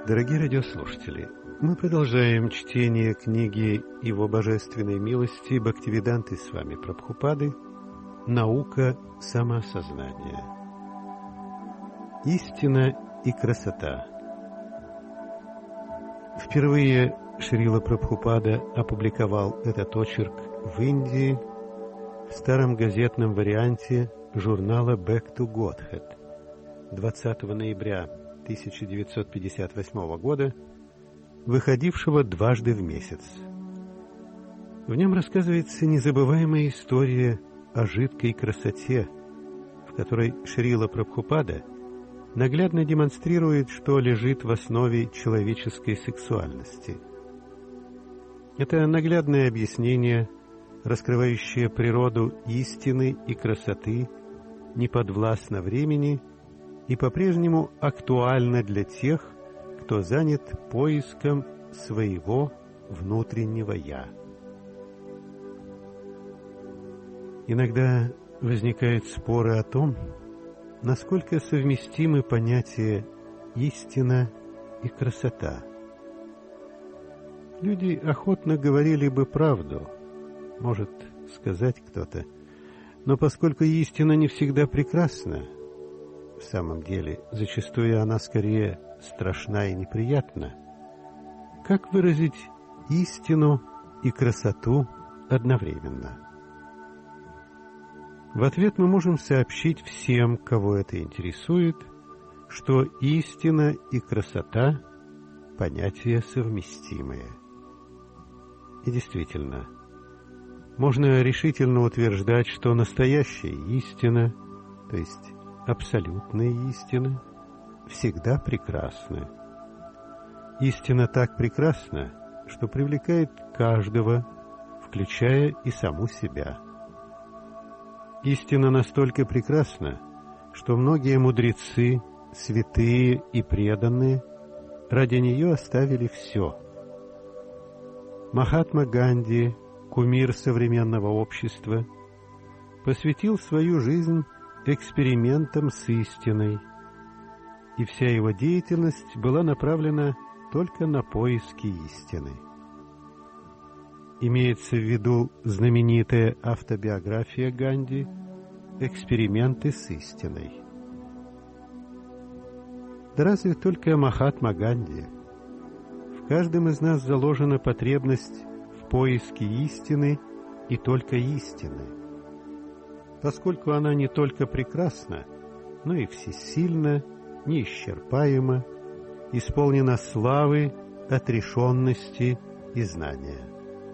Дорогие радиослушатели, мы продолжаем чтение книги Его Божественной милости Бхактивиданты Свами Прабхупады «Наука самоосознания. Истина и красота». Впервые Шрила Прабхупада опубликовал этот очерк в Индии в старом газетном варианте журнала «Back to Godhead» 20 ноября 1958 года, выходившего дважды в месяц. В нем рассказывается незабываемая история о жидкой красоте, в которой Шрила Прабхупада наглядно демонстрирует, что лежит в основе человеческой сексуальности. Это наглядное объяснение, раскрывающее природу истины и красоты, не подвластно времени и по-прежнему актуально для тех, кто занят поиском своего внутреннего «я». Иногда возникают споры о том, насколько совместимы понятия «истина» и «красота». Люди охотно говорили бы правду, может сказать кто-то, но поскольку истина не всегда прекрасна, в самом деле, зачастую она скорее страшна и неприятна. Как выразить истину и красоту одновременно? В ответ мы можем сообщить всем, кого это интересует, что истина и красота – понятия совместимые. И действительно, можно решительно утверждать, что настоящая истина, то есть абсолютная истина, всегда прекрасна. Истина так прекрасна, что привлекает каждого, включая и саму себя. Истина настолько прекрасна, что многие мудрецы, святые и преданные ради нее оставили все. Махатма Ганди, кумир современного общества, посвятил свою жизнь экспериментом с истиной, и вся его деятельность была направлена только на поиски истины. Имеется в виду знаменитая автобиография Ганди «Эксперименты с истиной». Да разве только Махатма Ганди? В каждом из нас заложена потребность в поиске истины и только истины, поскольку она не только прекрасна, но и всесильна, неисчерпаема, исполнена славы, отрешенности и знания.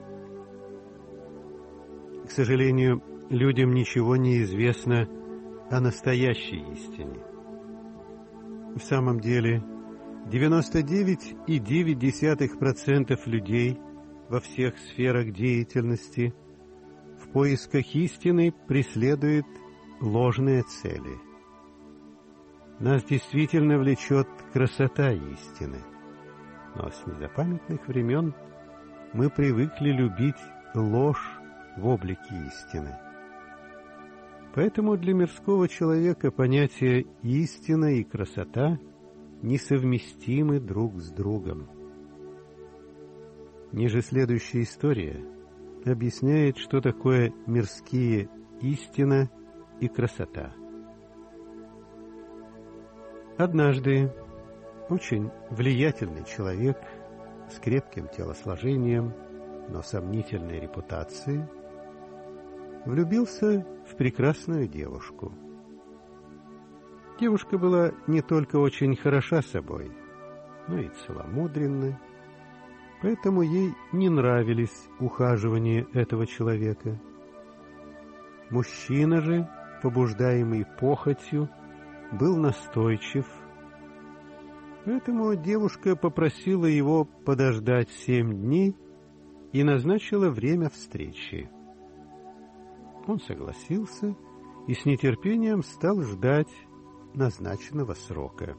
К сожалению, людям ничего не известно о настоящей истине. В самом деле, 99,9% людей во всех сферах деятельности в поисках истины преследует ложные цели. Нас действительно влечет красота истины, но с незапамятных времен мы привыкли любить ложь в облике истины. Поэтому для мирского человека понятия истина и красота несовместимы друг с другом. Ниже следующая история объясняет, что такое мирские истина и красота. Однажды очень влиятельный человек с крепким телосложением, но сомнительной репутацией влюбился в прекрасную девушку. Девушка была не только очень хороша собой, но и целомудренна, поэтому ей не нравились ухаживания этого человека. Мужчина же, побуждаемый похотью, был настойчив, поэтому девушка попросила его подождать 7 дней и назначила время встречи. Он согласился и с нетерпением стал ждать назначенного срока.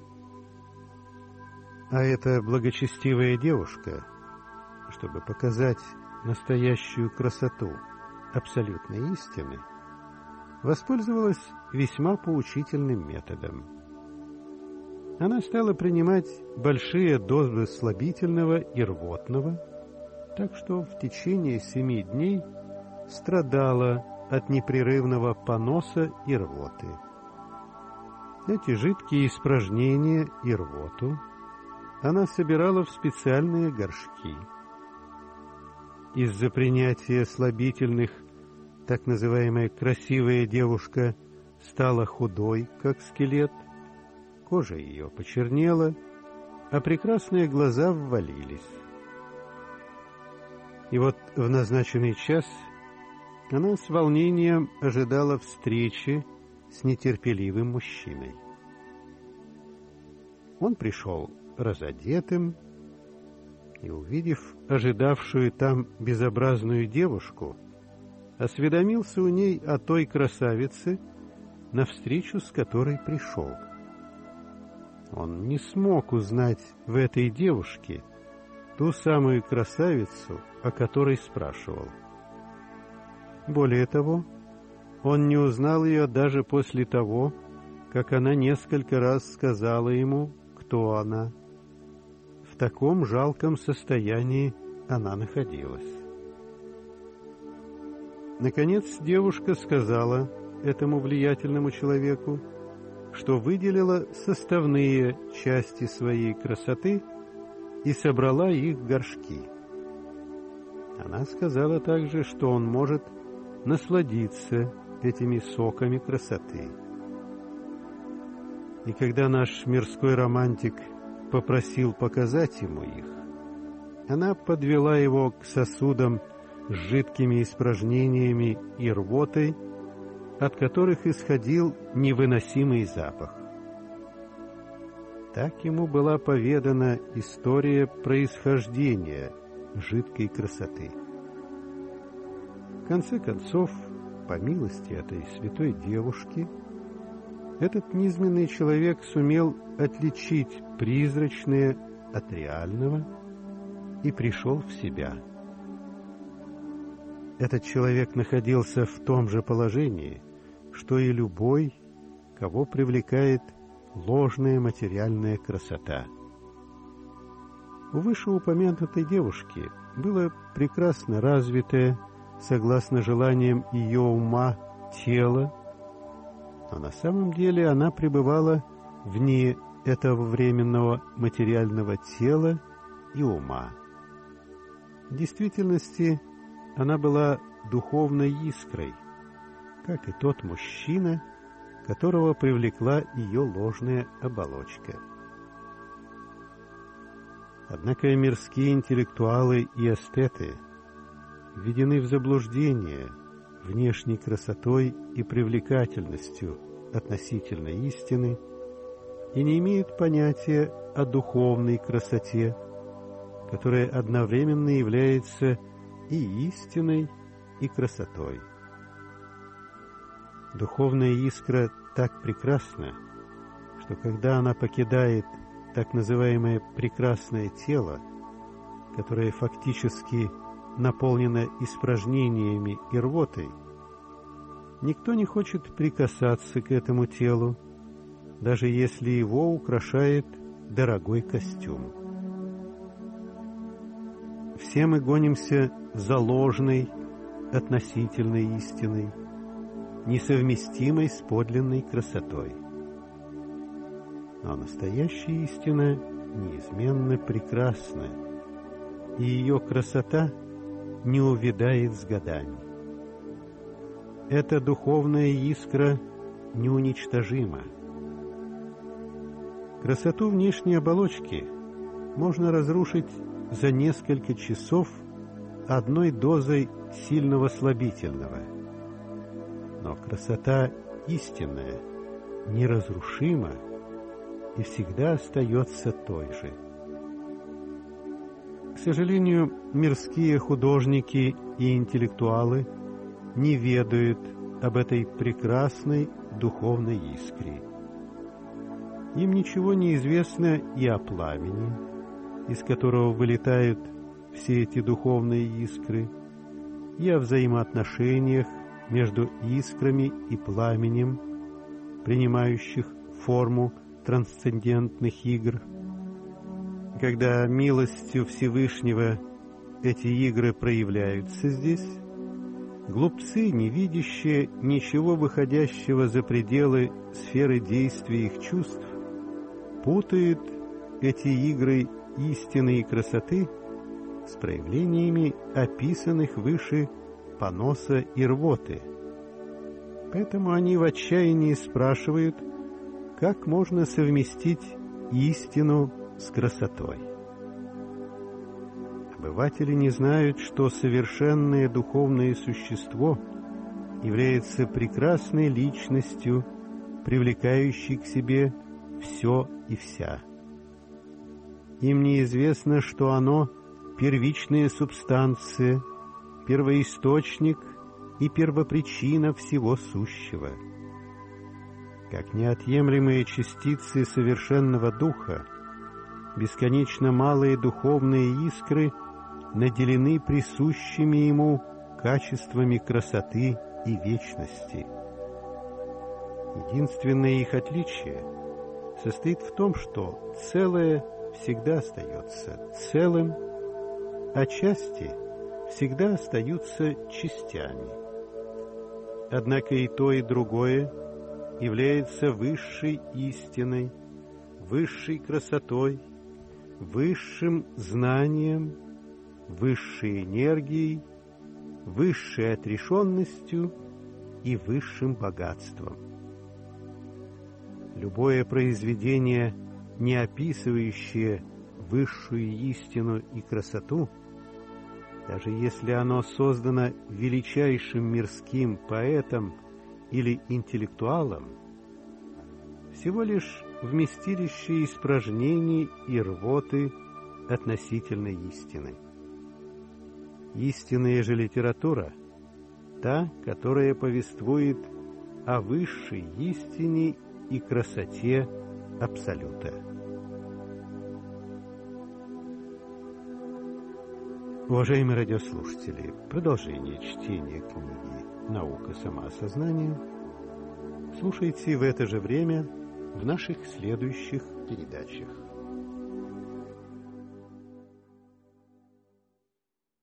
А эта благочестивая девушка, чтобы показать настоящую красоту абсолютной истины, воспользовалась весьма поучительным методом. Она стала принимать большие дозы слабительного и рвотного, так что в течение 7 дней страдала от непрерывного поноса и рвоты. Эти жидкие испражнения и рвоту она собирала в специальные горшки. Из-за принятия слабительных так называемая красивая девушка стала худой, как скелет, кожа ее почернела, а прекрасные глаза ввалились. И вот в назначенный час она с волнением ожидала встречи с нетерпеливым мужчиной. Он пришел разодетым и, увидев ожидавшую там безобразную девушку, осведомился у ней о той красавице, навстречу с которой пришел. Он не смог узнать в этой девушке ту самую красавицу, о которой спрашивал. Более того, он не узнал ее даже после того, как она несколько раз сказала ему, кто она. В таком жалком состоянии она находилась. Наконец девушка сказала этому влиятельному человеку, что выделила составные части своей красоты и собрала их в горшки. Она сказала также, что он может насладиться этими соками красоты. И когда наш мирской романтик попросил показать ему их, она подвела его к сосудам с жидкими испражнениями и рвотой, от которых исходил невыносимый запах. Так ему была поведана история происхождения жидкой красоты. В конце концов, по милости этой святой девушки, этот низменный человек сумел отличить призрачное от реального и пришел в себя. Этот человек находился в том же положении, что и любой, кого привлекает ложная материальная красота. У вышеупомянутой девушки было прекрасно развитое, согласно желаниям ее ума, тело, но на самом деле она пребывала вне этого временного материального тела и ума. В действительности она была духовной искрой, как и тот мужчина, которого привлекла ее ложная оболочка. Однако мирские интеллектуалы и эстеты введены в заблуждение внешней красотой и привлекательностью относительно истины и не имеют понятия о духовной красоте, которая одновременно является и истиной, и красотой. Духовная искра так прекрасна, что когда она покидает так называемое прекрасное тело, которое фактически наполнено испражнениями и рвотой, никто не хочет прикасаться к этому телу, даже если его украшает дорогой костюм. Все мы гонимся за ложной, относительной истиной, несовместимой с подлинной красотой. Но настоящая истина неизменно прекрасна, и ее красота не увядает с годами. Эта духовная искра неуничтожима. Красоту внешней оболочки можно разрушить за несколько часов одной дозой сильного слабительного. Но красота истинная, неразрушима и всегда остается той же. К сожалению, мирские художники и интеллектуалы не ведают об этой прекрасной духовной искре. Им ничего не известно и о пламени, из которого вылетают все эти духовные искры, и о взаимоотношениях между искрами и пламенем, принимающих форму трансцендентных игр. Когда милостью Всевышнего эти игры проявляются здесь, глупцы, не видящие ничего выходящего за пределы сферы действия их чувств, путают эти игры истины и красоты с проявлениями описанных выше поноса и рвоты. Поэтому они в отчаянии спрашивают, как можно совместить истину с красотой. Обыватели не знают, что совершенное духовное существо является прекрасной личностью, привлекающей к себе все и вся. Им неизвестно, что оно — первичная субстанция, первоисточник и первопричина всего сущего. Как неотъемлемые частицы совершенного духа, бесконечно малые духовные искры наделены присущими ему качествами красоты и вечности. Единственное их отличие состоит в том, что целое всегда остается целым, а части всегда остаются частями. Однако и то, и другое является высшей истиной, высшей красотой, высшим знанием, высшей энергией, высшей отрешенностью и высшим богатством. Любое произведение, не описывающее высшую истину и красоту, даже если оно создано величайшим мирским поэтом или интеллектуалом, всего лишь вместилище испражнений и рвоты относительно истины. Истинная же литература — та, которая повествует о высшей истине и красоте Абсолюта. Уважаемые радиослушатели, продолжение чтения книги «Наука самоосознания» слушайте в это же время в наших следующих передачах.